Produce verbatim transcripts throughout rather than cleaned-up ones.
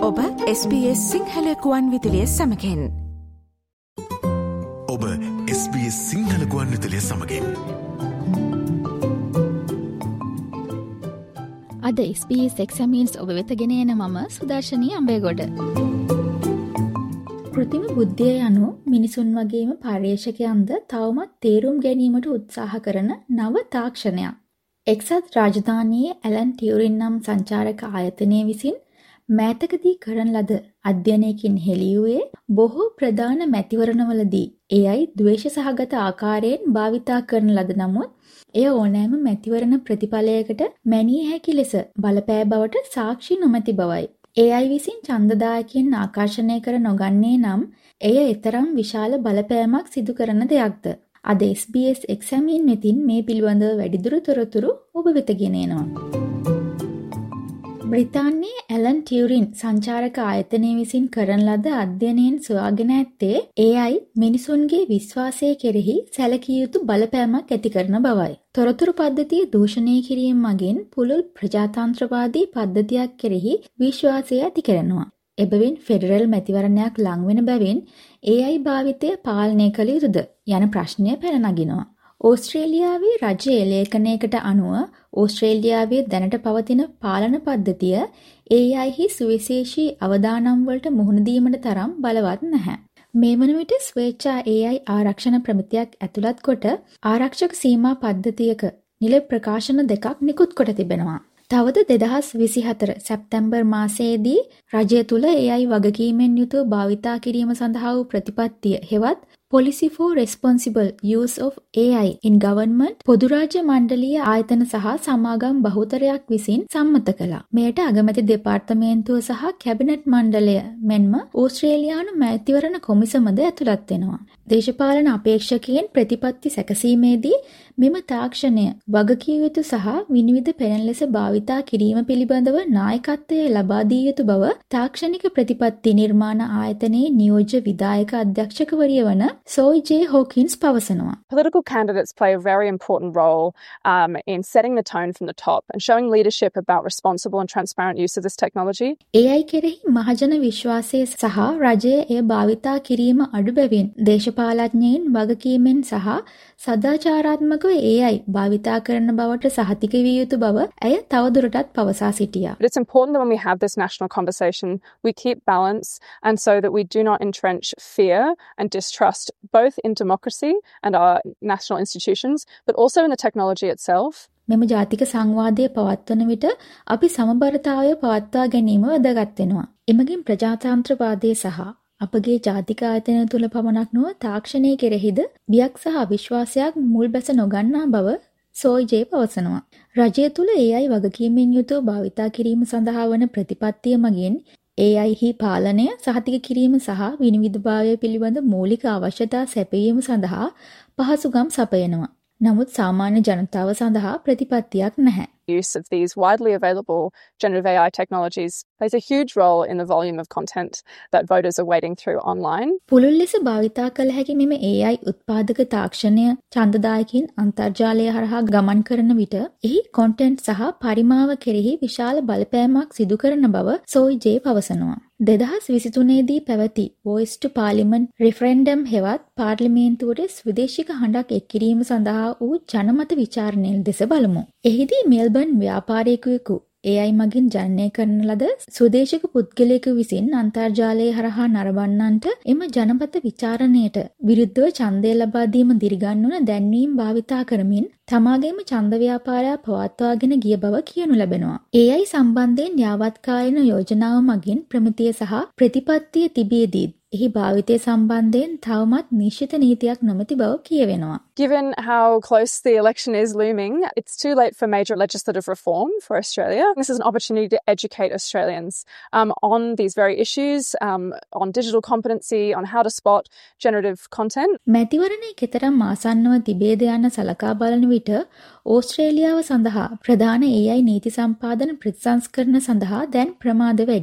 ඔබ S B S Sinhala ගුවන් විදුලිය සමගින්. ඔබ එස් බී එස් සිංහල ගුවන් විදුලිය සමගින්. අද එස් බී එස් එක්සැමීන්ස් ඔබ වෙත ගෙන එන මම සුදර්ශනී අඹේගොඩ. කෘතිම බුද්ධිය යනු මිනිසුන් වගේම පර්යේෂකයන්ද තවමත් තේරුම් ගැනීමට උත්සාහ කරන නව තාක්ෂණයක්. එක්සත් රාජධානියේ ඇලන් ටියුරින් නම් සංචාරක ආයතනය විසින් මෑතකදී කරන ලද අධ්‍යයනයකින් හෙළිවූයේ බොහෝ ප්‍රධාන මැතිවරණවලදී ඒ අයි ද්වේෂ සහගත ආකාරයෙන් භාවිතා කරන ලද නමුත් එය ඕනෑම මැතිවරණ ප්‍රතිඵලයකට මැනිය හැකි ලෙස බලපෑ බවට සාක්ෂි නොමැති බවයි. ඒ අයි විසින් ඡන්දදායකයන් ආකර්ෂණය කර නොගන්නේ නම් එය එතරම් විශාල බලපෑමක් සිදු කරන දෙයක්ද. අද එස් බී එස් එක්සැමීන් වෙතින් මේ පිළිබඳව වැඩිදුර තොරතුරු ඔබ වෙත ගෙන එනවා. බ්‍රිතාන්‍යයේ ඇලන් ටියුරින් සංචාරක ආයතනය විසින් කරන ලද අධ්‍යයනයෙන් සොයාගෙන ඇත්තේ ඒ අයි මිනිසුන්ගේ විශ්වාසය කෙරෙහි සැලකිය යුතු බලපෑමක් ඇති කරන බවයි. තොරතුරු පද්ධතිය දූෂණය කිරීම මගින් පුළුල් ප්‍රජාතන්ත්‍රවාදී පද්ධතියක් කෙරෙහි විශ්වාසය ඇති කරනවා. එබැවින් ෆෙඩරල් මැතිවරණයක් ලං වෙන බැවින් ඒ අයි භාවිතය පාලනය කළ යුතුද යන ප්‍රශ්නය පැන නගිනවා. ඕස්ට්‍රේලියාවේ රජ ලේඛනයකට අනුව ඕස්ට්‍රේලියාවේ දැනට පවතින පාලන පද්ධතිය ඒ අයිහි සුවිශේෂී අවදානම් වලට මුහුණ දීමට තරම් බලවත් නැහැ. මේ වන විට ස්වේච්ඡා ඒ අයි ආරක්ෂණ ප්‍රමිතියක් ඇතුළත් කොට ආරක්ෂක සීමා පද්ධතියක නිල ප්‍රකාශන දෙකක් නිකුත් කොට තිබෙනවා. තවද දෙදහස් විසිහතර සැප්තැම්බර් මාසයේදී රජය තුළ ඒ අයි වගකීමෙන් යුතුව භාවිතා කිරීම සඳහා වූ ප්‍රතිපත්තිය හෙවත් Policy for Responsible Use of A I in Government පොදු රාජ්‍ය මණ්ඩලීය ආයතන සහ සමාගම් බහුතරයක් විසින් සම්මත කළා. මෙයට අගමැති දෙපාර්තමේන්තුව සහ කැබිනට් මණ්ඩලය මෙන්ම ඕස්ට්‍රේලියානු මැතිවරණ කොමිසමද ඇතුළත් වෙනවා. දේශපාලන අපේක්ෂකයන් ප්‍රතිපත්ති සැකසීමේදී මෙම තාක්ෂණය වගකිය යුතු සහ විනිවිද පෙනෙන ලෙස භාවිතා කිරීම පිළිබඳව නායකත්වය ලබා දී යුතු බව තාක්ෂණික ප්‍රතිපත්ති නිර්මාණ ආයතනයේ නියෝජ්‍ය විධායක අධ්‍යක්ෂකවරිය වන Soy J. Hawkins පවසනවා. Political candidates play a very important role um, in setting the tone from the top and showing leadership about responsible and transparent use of this technology. ඒ අයි කෙරෙහි මහජන විශ්වාසය සහ රජය එය භාවිතා කිරීම අඩු බැවින් දේශපාලඥයින් වගකීමෙන් සහ සදාචාරාත්මකව ඒ අයි භාවිතා කරන බවට සහතික විය යුතු බව ඇය තවදුරටත් පවසා සිටියා. But it's important that when we have this national conversation, we keep balance and so that we do not entrench fear and distrust both in democracy and our national institutions, but also in the technology itself. මෙම ජාතික සංවාදය පවත්වන විට අපි සමබරතාවය පවත්වා ගැනීම වැදගත් වෙනවා. එමගින් ප්‍රජාතන්ත්‍රවාදය සහ අපගේ ජාතික ආයතන තුළ පමණක් නොව තාක්ෂණය කෙරෙහිද බියක් සහ අවිශ්වාසයක් මුල් බැස නොගන්නා බව සෝයි ජේ පවසනවා. රජය තුළ ඒ අයි වගකීමෙන් යුතුව භාවිතා කිරීම සඳහා වන ප්‍රතිපත්තිය මගින් ඒ අයිහි පාලනය සහතික කිරීම සහ විනිවිදභාවය පිළිබඳ මූලික අවශ්‍යතා සැපයීම සඳහා පහසුකම් සපයනවා. නමුත් සාමාන්‍ය ජනතාව සඳහා ප්‍රතිපත්තියක් නැහැ. Use of these widely available generative A I technologies plays a huge role in the volume of content that voters are wading through online. පුළුල් ලෙස භාවිතා කළ හැකි මෙම ඒ අයි උත්පාදක තාක්ෂණය ඡන්දදායකින් අන්තර්ජාලය හරහා ගමන් කරන විට එහි කොන්ටෙන්ට් සහ පරිමාව කෙරෙහි විශාල බලපෑමක් සිදු කරන බව සෝයි ජේ පවසනවා. දෙදහස් විසිතුනේදී පැවති Voice to Parliament referendum හෙවත් පාර්ලිමේන්තුවට ස්වදේශික හඬක් එක් කිරීම සඳහා වූ ජනමත විචාරණය දෙස බලමු. එහිදී මෙල්බන් ව්‍යාපාරිකයෙකු ඒ අයි මගින් ජනනය කරන ලද ස්වදේශික පුද්ගලයෙකු විසින් අන්තර්ජාලය හරහා නරඹන්නන්ට එම ජනමත විචාරණයට විරුද්ධව ඡන්දය ලබා දීම දිරිගන්වන දැන්වීම් භාවිතා කරමින් තමාගේම ඡන්ද ව්‍යාපාරය පවත්වාගෙන ගිය බව කියනු ලැබෙනවා. ඒ අයි සම්බන්ධයෙන් යාවත්කාලීන යෝජනාව මගින් ප්‍රමිතිය සහ ප්‍රතිපත්තිය තිබියදී එහි භාවිතය සම්බන්ධයෙන් තවමත් නිශ්චිත නීතියක් නොමැති බව කියවෙනවා. Given how close the election is looming, it's too late for major legislative reform for Australia. This is an opportunity to educate Australians um, on these very issues, um, on digital competency, on how to spot generative content. මැතිවරණයේ කෙතරම් ආසන්නව තිබේද යන සලකා බලන විට ඕස්ට්‍රේලියාව සඳහා ප්‍රධාන ඒ අයි නීති සම්පාදන ප්‍රතිසංස්කරණ සඳහා දැන් ප්‍රමාද වැඩි.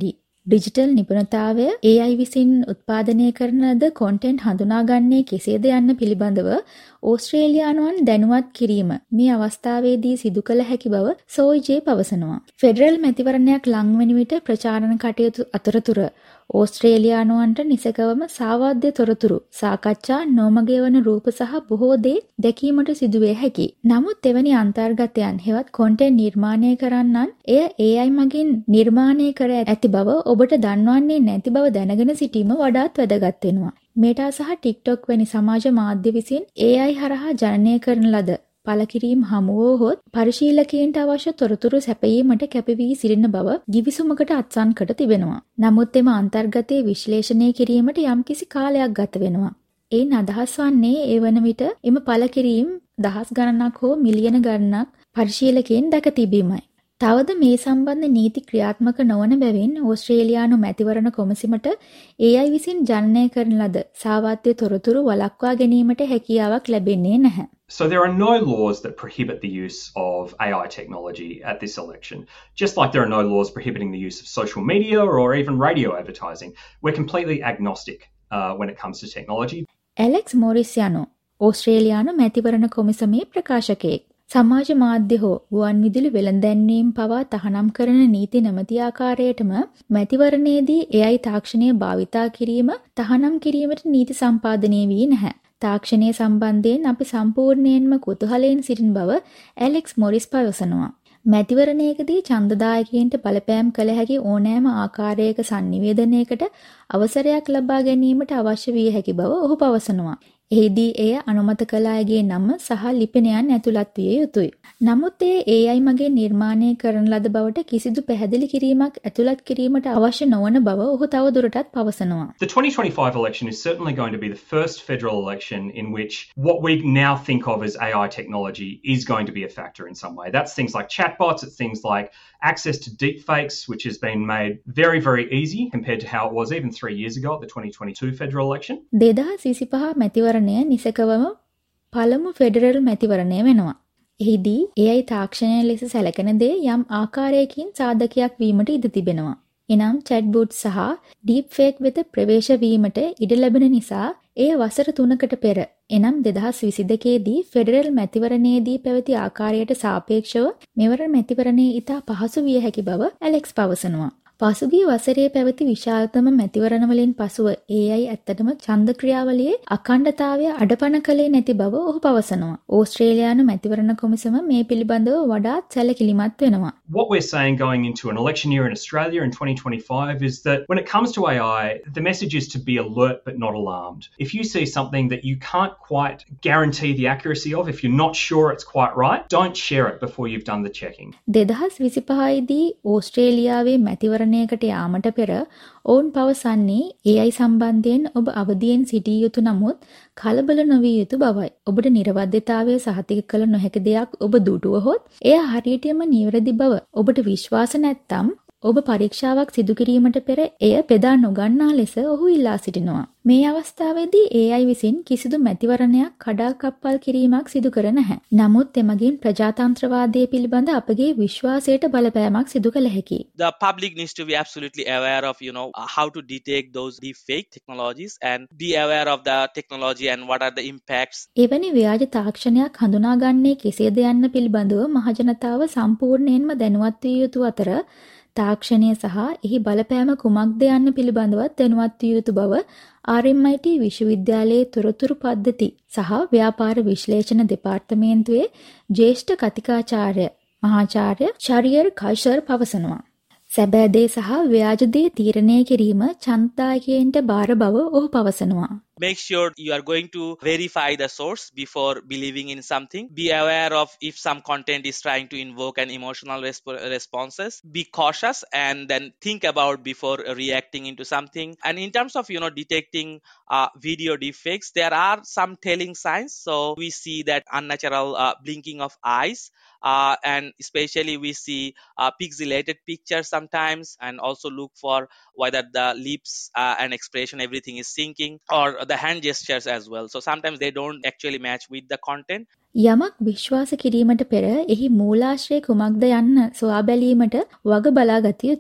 ඩිජිටල් නිපුණතාවය ඒ අයි විසින් උත්පාදනය කරන ලද කොන්ටෙන්ට් හඳුනාගන්නේ කෙසේද යන්න පිළිබඳව ඕස්ට්‍රේලියානුවන් දැනුවත් කිරීම මේ අවස්ථාවේදී සිදු කළ හැකි බව සෝයි ජේ පවසනවා. ෆෙඩරල් මැතිවරණයක් ලං වන විට ප්‍රචාරණ කටයුතු අතරතුර ඕස්ට්‍රේලියානුවන්ට නිසකවම සාවාද්‍ය තොරතුරු සාකච්ඡා නොමග වන රූප සහ බොහෝ දේ දැකීමට සිදුවේ හැකි. නමුත් එවැනි අන්තර්ගතයන් හෙවත් කොන්ටෙන්ට් නිර්මාණය කරන්නන් එය ඒ අයි මගින් නිර්මාණය කර ඇති බව ඔබට දන්වන්නේ නැති බව දැනගෙන සිටීම වඩාත් වැදගත් වෙනවා. මේටා සහ ටික්ටොක් වැනි සමාජ මාධ්‍ය විසින් ඒ අයි හරහා ජනනය කරන ලද පළකිරීම හමුවහොත් පරිශීලකයන්ට අවශ්‍ය තොරතුරු සැපයීමට කැපවී සිටින බව ගිවිසුමකට අත්සන් කොට තිබෙනවා. නමුත් එම අන්තර්ගතයේ විශ්ලේෂණය කිරීමට යම්කිසි කාලයක් ගත වෙනවා. එයින් අදහස් වන්නේ ඒ වන විට එම පළකිරීම දහස් ගණනක් හෝ මිලියන ගණනක් පරිශීලකයන් දැක තිබීමයි. තවද මේ සම්බන්ධ නීති ක්‍රියාත්මක නොවන බැවින් ඕස්ට්‍රේලියානු මැතිවරණ කොමසිමට ඒ අයි විසින් ජනනය කරන ලද සාවාත්‍ය තොරතුරු වළක්වා ගැනීමට හැකියාවක් ලැබෙන්නේ නැහැ. So there are no laws that prohibit the use of A I technology at this election, just like there are no laws prohibiting the use of social media or even radio advertising. We're completely agnostic uh, when it comes to technology. Alex Morris යනු ඕස්ට්‍රේලියානු මැතිවරණ කොමිසමේ ප්‍රකාශකයෙක්. සමාජ මාධ්‍ය හෝ ගුවන් විදුලි වෙළඳැන්වීම් පවා තහනම් කරන නීති නැමැති ආකාරයටම මැතිවරණයේදී ඒ අයි තාක්ෂණය භාවිතා කිරීම තහනම් කිරීමට නීති සම්පාදනය වී නැහැ. තාක්ෂණය සම්බන්ධයෙන් අපි සම්පූර්ණයෙන්ම කුතුහලයෙන් සිටින බව ඇලෙක්ස් මොරිස් පවසනවා. මැතිවරණයකදී ඡන්දදායකයන්ට බලපෑම් කළ හැකි ඕනෑම ආකාරයක sannivedanayකට අවසරයක් ලබා ගැනීමට අවශ්‍ය විය හැකි බව ඔහු පවසනවා. එහිදී එය අනුමත කළ අයගේ නම සහ ලිපිනයන් ඇතුළත් විය යුතුය. නමුත් ඒ ඒ අයි මගින් නිර්මාණය කරන ලද බවට කිසිදු පැහැදිලි කිරීමක් ඇතුළත් කිරීමට අවශ්‍ය නොවන බව ඔහු තවදුරටත් පවසනවා. The twenty twenty-five election is certainly going to be the first federal election in which what we now think of as A I technology is going to be a factor in some way. That's things like chatbots, it's things like access to deepfakes, which has been made very, very easy compared to how it was even three years ago at the twenty twenty-two federal election. දෙදහස් විසිපහ මැතිවරණය නිසකවම පළමු federal මැතිවරණය වෙනවා. එහිදී ඒ අයි තාක්ෂණය ලෙස සැලකෙන දේ යම් ආකාරයකින් සාධකයක් වීමට ඉඩ තිබෙනවා. එනම් චැට්බොට් සහ ඩීප් ෆේක් වෙත ප්‍රවේශ වීමට ඉඩ ලැබෙන නිසා එය වසර තුනකට පෙර එනම් දෙදහස් විසි දෙකේදී ෆෙඩරල් මැතිවරණයේදී පැවති ආකාරයට සාපේක්ෂව මෙවර මැතිවරණයේ ඉතා පහසු විය හැකි බව ඇලෙක්ස් පවසනවා. පසුගිය වසරේ පැවති විශාලතම මැතිවරණවලින් පසුව ඒ අයි ඇත්තටම ඡන්ද ක්‍රියාවලියේ අඛණ්ඩතාවය අඩපණ කළේ නැති බව ඔහු පවසනවා. ඕස්ට්‍රේලියානු මැතිවරණ කොමිසම මේ පිළිබඳව වඩාත් සැලකිලිමත් වෙනවා. What we're saying going into an election year in Australia in twenty twenty-five is that when it comes to A I, the message is to be alert but not alarmed. If you see something that you can't quite guarantee the accuracy of, if you're not sure it's quite right, don't share it before you've done the checking. දෙදහස් විසිපහේදී ඕස්ට්‍රේලියාවේ මැතිවරණ කට යාමට පෙර ඔවුන් පවසන්නේ ඒ අයි සම්බන්ධයෙන් ඔබ අවදියෙන් සිටිය යුතු නමුත් කලබල නොවිය යුතු බවයි. ඔබට නිර්වද්‍යතාවය සහතික කළ නොහැකි දෙයක් ඔබ දුටුවහොත් එය හරියටම නිවැරදි බව ඔබට විශ්වාස නැත්නම් ඔබ පරීක්ෂාවක් සිදු කිරීමට පෙර එය බෙදා නොගන්නා ලෙස ඔහු ඉල්ලා සිටිනවා. මේ අවස්ථාවේදී ඒ අයි විසින් කිසිදු මැතිවරණයක් කඩාකප්පල් කිරීමක් සිදු කර නැහැ. නමුත් එමගින් ප්‍රජාතන්ත්‍රවාදය පිළිබඳ අපගේ විශ්වාසයට බලපෑමක් සිදු කළ හැකියි. The public needs to be absolutely aware of, you know, how to detect those deepfake technologies and be aware of the technology and what are the impacts. එවැනි ව්‍යාජ තාක්ෂණයක් හඳුනාගන්නේ කෙසේද යන්න පිළිබඳව මහජනතාව සම්පූර්ණයෙන්ම දැනුවත් විය යුතු අතර තාක්ෂණය සහ එහි බලපෑම කුමක්ද යන්න පිළිබඳවත් දැනුවත් විය යුතු බව ආර් එම් ආයි ටී විශ්වවිද්‍යාලයේ තොරතුරු පද්ධති සහ ව්‍යාපාර විශ්ලේෂණ දෙපාර්තමේන්තුවේ ජ්‍යෙෂ්ඨ කතිකාචාර්ය මහාචාර්ය ශරියර් කයිෂර් පවසනවා. සැබෑ දේ සහ ව්‍යාජ දේ තීරණය කිරීම ඡන්දදායකයන්ට බාර බව ඔහු පවසනවා. Make sure you are going to verify the source before believing in something. Be aware of if some content is trying to invoke an emotional resp- responses. Be cautious and then think about before reacting into something. And in terms of, you know, detecting uh, video deepfakes, there are some telling signs. So we see that unnatural uh, blinking of eyes. Uh, and especially we see uh, pixelated pictures sometimes, and also look for whether the lips uh, and expression, everything is syncing, or the hand gestures as well. So sometimes they don't actually match with the content. යමක් විශ්වාස කිරීමට පෙර එහි මූලාශ්‍රය කුමක්ද යන්න සොයා බැලීමට වග බලා ගත යුතුයි.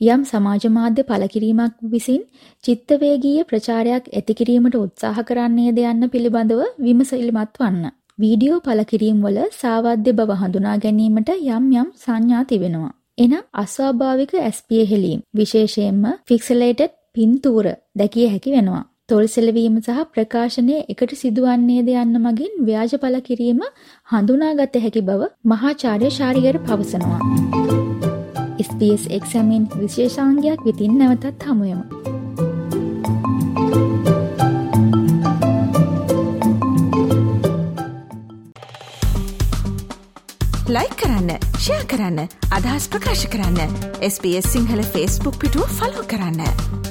යම් සමාජ මාධ්‍ය පළ කිරීමක් විසින් චිත්තවේගීය ප්‍රචාරයක් ඇති කිරීමට උත්සාහ කරන්නේද යන්න පිළිබඳව විමසිලිමත් වන්න. වීඩියෝ පළ කිරීම වල සාවද්‍ය බව හඳුනා ගැනීමට යම් යම් සංඥා තිබෙනවා. එනම් අස්වාභාවික ඇස් පියහෙලීම් විශේෂයෙන්ම ෆික්සලේටඩ් පින්තූර දැකිය හැකි වෙනවා. තොල් සෙලවීම සහ ප්‍රකාශනය එකට සිදුවන්නේද යන්න මගින් ව්‍යාජ පළ කිරීම හඳුනාගත හැකි බව මහාචාර්ය ශාරියර පවසනවා. එස් බී එස් එක්සැමින් විශේෂාංගයක් විතින් නැවතත් හමුවෙමු. ලයික් කරන්න, ෂෙයා කරන්න, අදහස් ප්‍රකාශ කරන්න. S B S Sinhala Facebook පිටුව ෆලෝ කරන්න.